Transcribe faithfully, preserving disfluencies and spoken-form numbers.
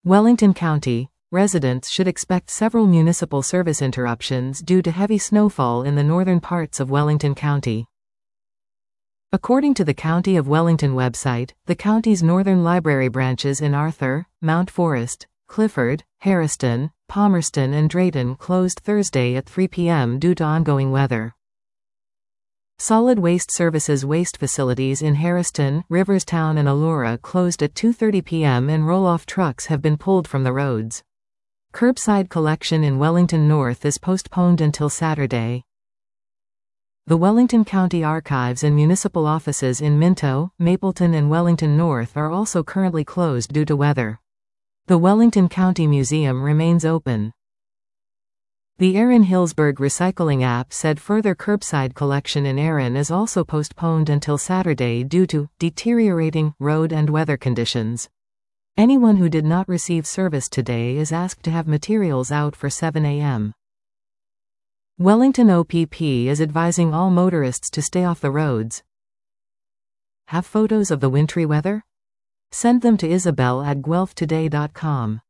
Wellington County. Residents should expect several municipal service interruptions due to heavy snowfall in the northern parts of Wellington County. According to the County of Wellington website, the county's northern library branches in Arthur, Mount Forest, Clifford, Harriston, Palmerston and Drayton closed Thursday at three p m due to ongoing weather. Solid Waste Services waste facilities in Harriston, Riverstown and Elora closed at two thirty p m and roll-off trucks have been pulled from the roads. Curbside collection in Wellington North is postponed until Saturday. The Wellington County Archives and municipal offices in Minto, Mapleton and Wellington North are also currently closed due to weather. The Wellington County Museum remains open. The Erin-Hillsburg Recycling app said further curbside collection in Erin is also postponed until Saturday due to deteriorating road and weather conditions. Anyone who did not receive service today is asked to have materials out for seven a m Wellington O P P is advising all motorists to stay off the roads. Have photos of the wintry weather? Send them to Isabel at guelph today dot com.